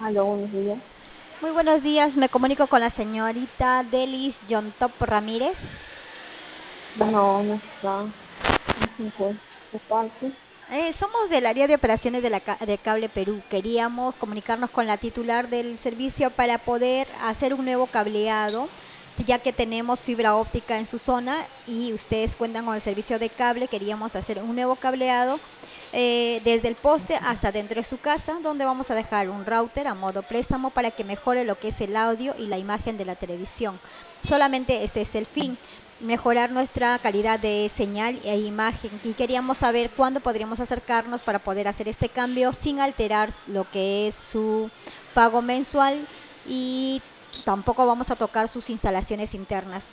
Aló, buenos días. Muy buenos días, me comunico con la señorita Delis John Top Ramírez. No está. No se encuentra. ¿De parte? Somos del área de operaciones de Cable Perú. Queríamos comunicarnos con la titular del servicio para poder hacer un nuevo cableado, ya que tenemos fibra óptica en su zona y ustedes cuentan con el servicio de cable. Queríamos hacer un nuevo cableado desde el poste hasta dentro de su casa, donde vamos a dejar un router a modo préstamo para que mejore lo que es el audio y la imagen de la televisión. Solamente ese es el fin, mejorar nuestra calidad de señal e imagen, y queríamos saber cuándo podríamos acercarnos para poder hacer este cambio sin alterar lo que es su pago mensual, y tampoco vamos a tocar sus instalaciones internas.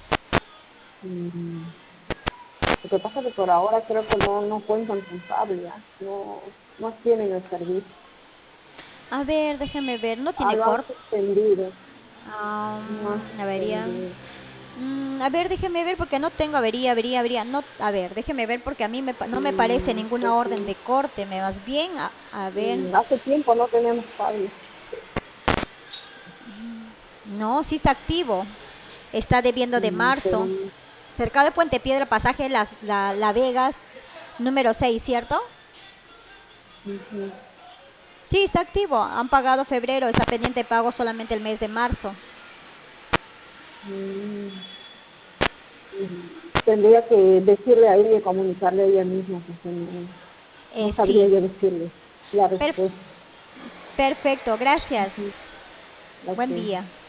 Mm, Lo que pasa es que por ahora creo que no cuentan con cable, ¿ya? No tienen el servicio. A ver, déjeme ver, no tiene Lo han corte. suspendido. No han Avería. suspendido. A ver, déjeme ver porque no tengo avería. No, a ver, déjeme ver porque a mí no me parece ninguna Pues orden sí. de corte. Me vas bien. A ver. Hace tiempo no tenemos cable. No, sí está activo. Está debiendo de Pero marzo. Cercado de Puente Piedra, pasaje La Vegas, número 6, ¿cierto? ujú, Sí, está activo. Han pagado febrero, está pendiente de pago solamente el mes de marzo. mm, tendría que decirle a ella y comunicarle a ella misma, porque no sabría Sí. yo decirle la Per- respuesta. Perfecto, gracias. Ujú. Buen Ok. día.